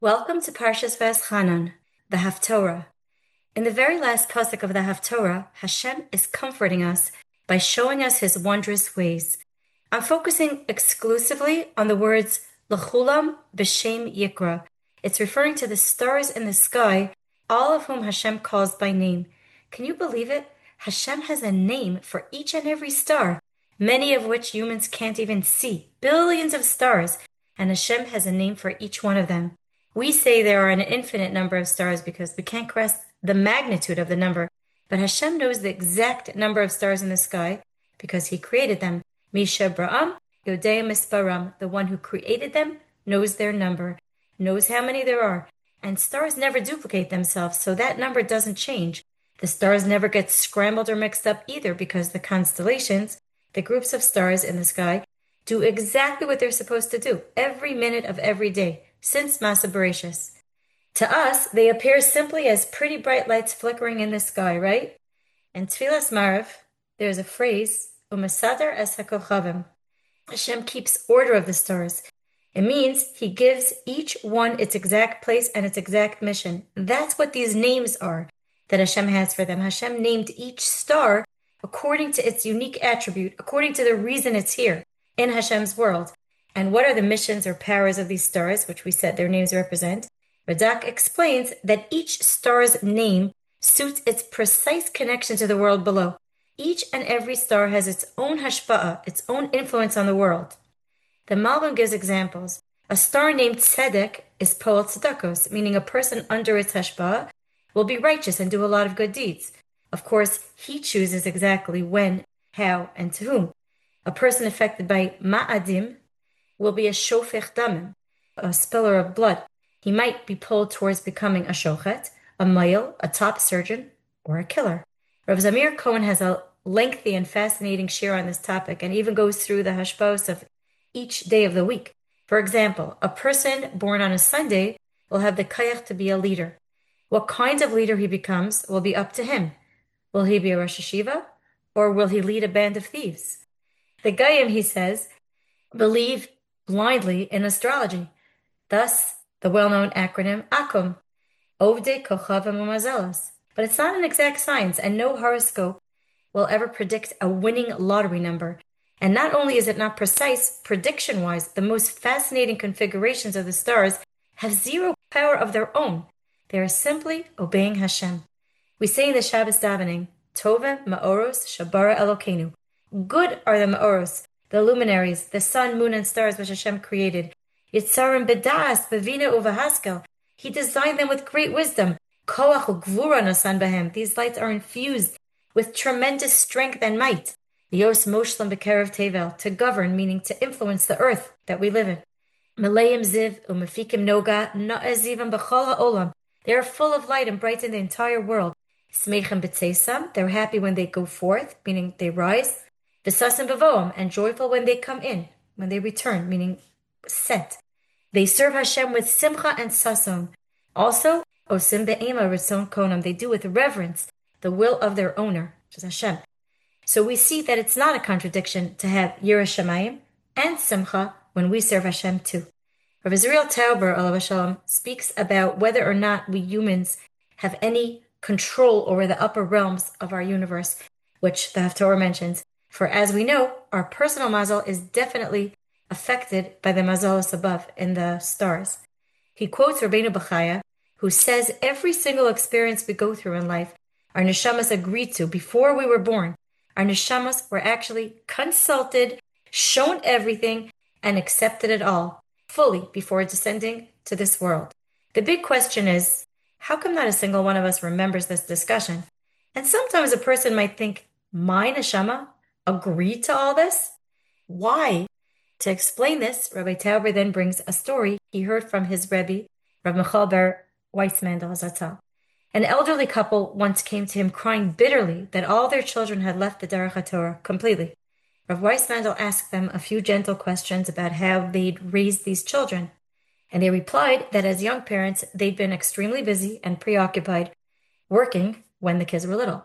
Welcome to Parshas Va'eschanan, the Haftorah. In the very last pasuk of the Haftorah, Hashem is comforting us by showing us His wondrous ways. I'm focusing exclusively on the words L'chulam b'shem yikra. It's referring to the stars in the sky, all of whom Hashem calls by name. Can you believe it? Hashem has a name for each and every star, many of which humans can't even see. Billions of stars, and Hashem has a name for each one of them. We say there are an infinite number of stars because we can't grasp the magnitude of the number, but Hashem knows the exact number of stars in the sky because He created them. Misha Bra'am, Yodea Misparam, the one who created them, knows their number, knows how many there are, and stars never duplicate themselves, so that number doesn't change. The stars never get scrambled or mixed up either because the constellations, the groups of stars in the sky, do exactly what they're supposed to do every minute of every day, since Masa Bereshis. To us, they appear simply as pretty bright lights flickering in the sky, right? In Tfilas Marav, there's a phrase, Umasadar es hakochavim. Hashem keeps order of the stars. It means He gives each one its exact place and its exact mission. That's what these names are that Hashem has for them. Hashem named each star according to its unique attribute, according to the reason it's here in Hashem's world. And what are the missions or powers of these stars, which we said their names represent? Radak explains that each star's name suits its precise connection to the world below. Each and every star has its own hashpa'ah, its own influence on the world. The Malbim gives examples. A star named Tzedek is Poel Tzedakos, meaning a person under its hashpa'ah will be righteous and do a lot of good deeds. Of course, he chooses exactly when, how, and to whom. A person affected by Ma'adim will be a Shofech Damim, a spiller of blood. He might be pulled towards becoming a Shochet, a Mayil, a top surgeon, or a killer. Rav Zamir Cohen has a lengthy and fascinating shir on this topic and even goes through the hashpos of each day of the week. For example, a person born on a Sunday will have the kayach to be a leader. What kind of leader he becomes will be up to him. Will he be a Rosh Hashiva, or will he lead a band of thieves? The Goyim, he says, believe blindly in astrology. Thus, the well-known acronym AKUM, Ovdei Kochavim Umazelos. But it's not an exact science, and no horoscope will ever predict a winning lottery number. And not only is it not precise, prediction-wise, the most fascinating configurations of the stars have zero power of their own. They are simply obeying Hashem. We say in the Shabbos davening, Tovim Ma'oros Shabara Elokeinu. Good are the Ma'oros, the luminaries, the sun, moon, and stars which Hashem created. Yitzarim B'das, B'vina Uvahaskel. He designed them with great wisdom. Koach Ugvura Nosan Bahem. These lights are infused with tremendous strength and might. Yos Moshlam B'kerev Tevel, to govern, meaning to influence the earth that we live in. Meleim Ziv Umefikim Noga Na'ezivim B'chol HaOlam. They are full of light and brighten the entire world. Smechem B'tzeisam, they're happy when they go forth, meaning they rise. V'sasim B'voam, and joyful when they come in, when they return, meaning sent. They serve Hashem with simcha and sason. Also, Osim Be'ema Ritzon Konam, they do with reverence the will of their owner, which is Hashem. So we see that it's not a contradiction to have Yirah Shamayim and simcha when we serve Hashem too. Rav Israel Tauber, alav shalom, speaks about whether or not we humans have any control over the upper realms of our universe, which the Haftorah mentions. For as we know, our personal mazal is definitely affected by the mazalos above in the stars. He quotes Rabbeinu Bachaya, who says every single experience we go through in life, our neshamas agreed to before we were born. Our neshamas were actually consulted, shown everything, and accepted it all, fully before descending to this world. The big question is, how come not a single one of us remembers this discussion? And sometimes a person might think, my neshama agreed to all this? Why? To explain this, Rabbi Tauber then brings a story he heard from his Rebbe, Rav Michal Ber Weissmandel Zatzal. An elderly couple once came to him crying bitterly that all their children had left the Derech HaTorah completely. Rav Weissmandel asked them a few gentle questions about how they'd raised these children, and they replied that as young parents, they'd been extremely busy and preoccupied working when the kids were little.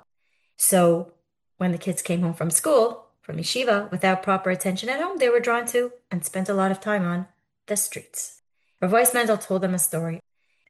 So when the kids came home from school, from yeshiva, without proper attention at home, they were drawn to and spent a lot of time on the streets. Rav Weissmandel told them a story.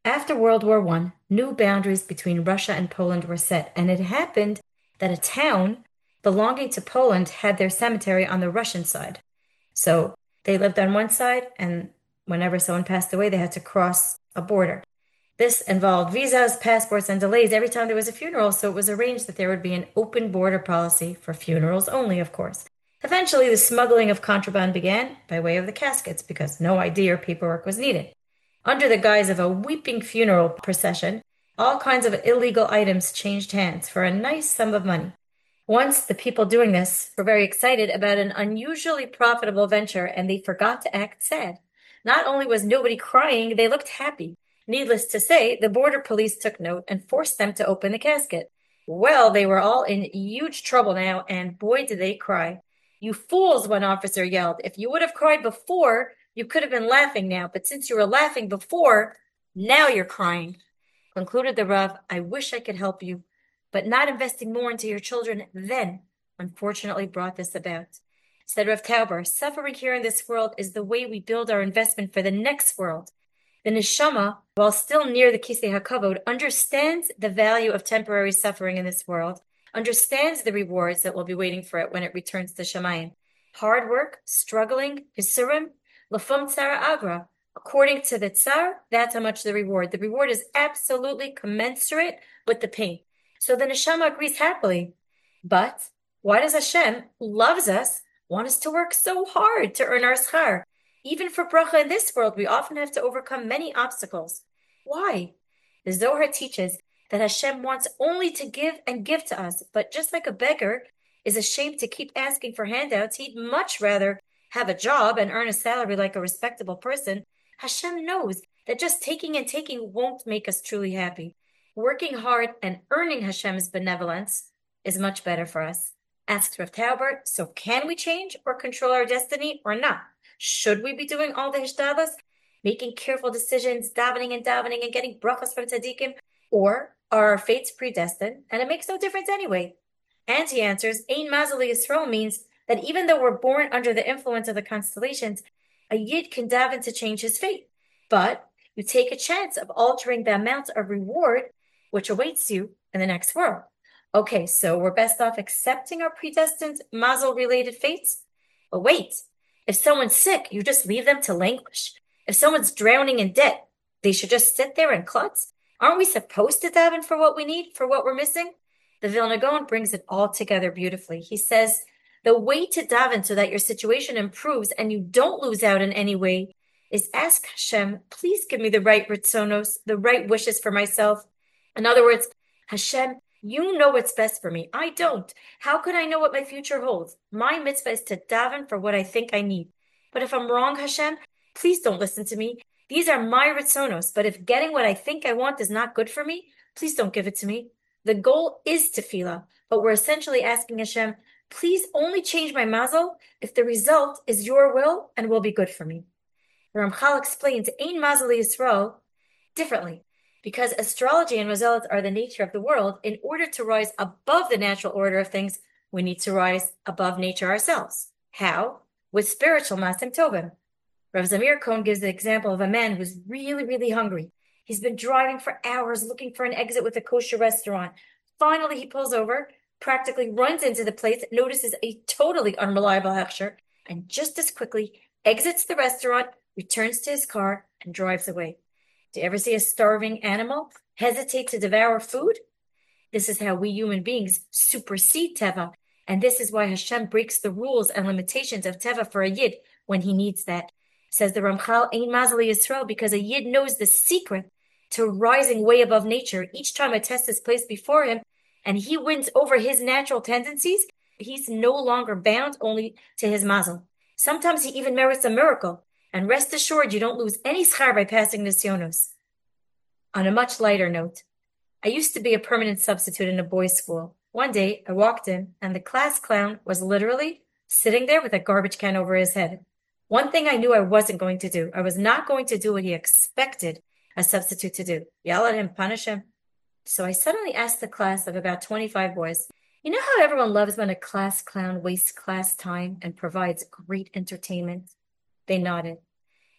After World War I, new boundaries between Russia and Poland were set, and it happened that a town belonging to Poland had their cemetery on the Russian side. So they lived on one side, and whenever someone passed away, they had to cross a border. This involved visas, passports, and delays every time there was a funeral, so it was arranged that there would be an open border policy for funerals only, of course. Eventually, the smuggling of contraband began by way of the caskets because no ID or paperwork was needed. Under the guise of a weeping funeral procession, all kinds of illegal items changed hands for a nice sum of money. Once the people doing this were very excited about an unusually profitable venture and they forgot to act sad. Not only was nobody crying, they looked happy. Needless to say, the border police took note and forced them to open the casket. Well, they were all in huge trouble now, and boy, did they cry. You fools, one officer yelled. If you would have cried before, you could have been laughing now, but since you were laughing before, now you're crying. Concluded the Rav, I wish I could help you, but not investing more into your children then, unfortunately, brought this about. Said Rav Tauber, suffering here in this world is the way we build our investment for the next world. The neshama, while still near the Kisei HaKavod, understands the value of temporary suffering in this world, understands the rewards that will be waiting for it when it returns to Shamayim. Hard work, struggling, Yisurim, Lafum Tzara Agra. According to the Tsar, that's how much the reward. The reward is absolutely commensurate with the pain. So the neshama agrees happily. But why does Hashem, who loves us, want us to work so hard to earn our schar? Even for bracha in this world, we often have to overcome many obstacles. Why? The Zohar teaches that Hashem wants only to give and give to us, but just like a beggar is ashamed to keep asking for handouts, he'd much rather have a job and earn a salary like a respectable person. Hashem knows that just taking and taking won't make us truly happy. Working hard and earning Hashem's benevolence is much better for us. Asks Rav Tauber, so can we change or control our destiny or not? Should we be doing all the hishtadlus, making careful decisions, davening and getting brachas from tzaddikim, or are our fates predestined and it makes no difference anyway? And he answers, Ein Mazel Yisrael means that even though we're born under the influence of the constellations, a yid can daven to change his fate. But you take a chance of altering the amount of reward which awaits you in the next world. Okay, so we're best off accepting our predestined mazel-related fates? But wait, if someone's sick, you just leave them to languish. If someone's drowning in debt, they should just sit there and klutz? Aren't we supposed to daven for what we need, for what we're missing? The Vilna Gaon brings it all together beautifully. He says, the way to daven so that your situation improves and you don't lose out in any way is ask Hashem, please give me the right ritzonos, the right wishes for myself. In other words, Hashem, you know what's best for me. I don't. How could I know what my future holds? My mitzvah is to daven for what I think I need. But if I'm wrong, Hashem, please don't listen to me. These are my ritzonos, but if getting what I think I want is not good for me, please don't give it to me. The goal is tefillah, but we're essentially asking Hashem, please only change my mazel if the result is your will and will be good for me. The Ramchal explains Ein Mazel Yisrael differently. Because astrology and mazalat are the nature of the world, in order to rise above the natural order of things, we need to rise above nature ourselves. How? With spiritual masim tovim. Rav Zamir Cohen gives the example of a man who's really, really hungry. He's been driving for hours looking for an exit with a kosher restaurant. Finally, he pulls over, practically runs into the place, notices a totally unreliable hechsher, and just as quickly exits the restaurant, returns to his car, and drives away. Do you ever see a starving animal hesitate to devour food? This is how we human beings supersede Teva, and this is why Hashem breaks the rules and limitations of Teva for a Yid when he needs that. Says the Ramchal, Ein Mazel Yisrael, because a Yid knows the secret to rising way above nature. Each time a test is placed before him, and he wins over his natural tendencies, he's no longer bound only to his mazel. Sometimes he even merits a miracle. And rest assured, you don't lose any schar by passing nisyonos. On a much lighter note, I used to be a permanent substitute in a boys' school. One day, I walked in, and the class clown was literally sitting there with a garbage can over his head. One thing I knew I wasn't going to do. I was not going to do what he expected a substitute to do. Yell at him, punish him. So I suddenly asked the class of about 25 boys, you know how everyone loves when a class clown wastes class time and provides great entertainment? They nodded.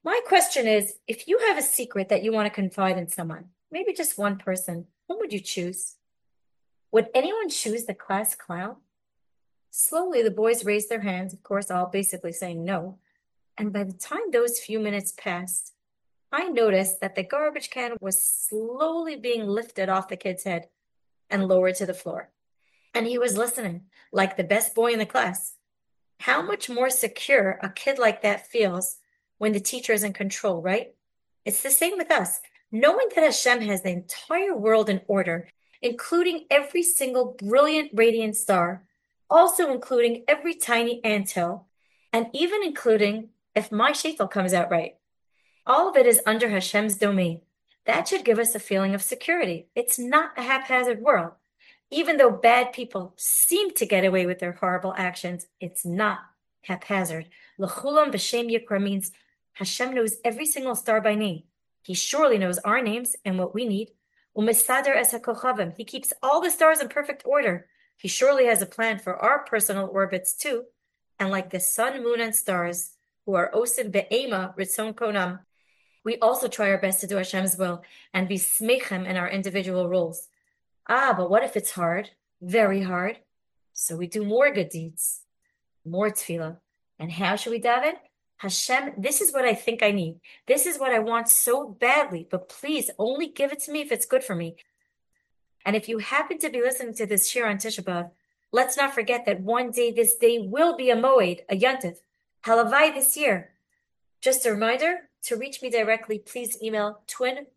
My question is, if you have a secret that you want to confide in someone, maybe just one person, whom would you choose? Would anyone choose the class clown? Slowly, the boys raised their hands, of course, all basically saying no. And by the time those few minutes passed, I noticed that the garbage can was slowly being lifted off the kid's head and lowered to the floor. And he was listening, like the best boy in the class. How much more secure a kid like that feels when the teacher is in control, right? It's the same with us. Knowing that Hashem has the entire world in order, including every single brilliant radiant star, also including every tiny anthill, and even including if my shaitel comes out right. All of it is under Hashem's domain. That should give us a feeling of security. It's not a haphazard world. Even though bad people seem to get away with their horrible actions, it's not haphazard. L'chulam b'shem yikra means Hashem knows every single star by name. He surely knows our names and what we need. U'mesader es hakochavim. He keeps all the stars in perfect order. He surely has a plan for our personal orbits too. And like the sun, moon, and stars, who are osim be'ema ritzon konam, we also try our best to do Hashem's will and be smechem in our individual roles. But what if it's hard? Very hard. So we do more good deeds, more tefillah. And how should we daven? Hashem, this is what I think I need. This is what I want so badly, but please only give it to me if it's good for me. And if you happen to be listening to this shir on Tisha B'Av, let's not forget that one day this day will be a moed, a yontif, halavai this year. Just a reminder, to reach me directly, please email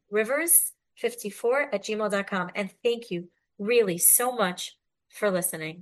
twinrivers54@gmail.com. And thank you really so much for listening.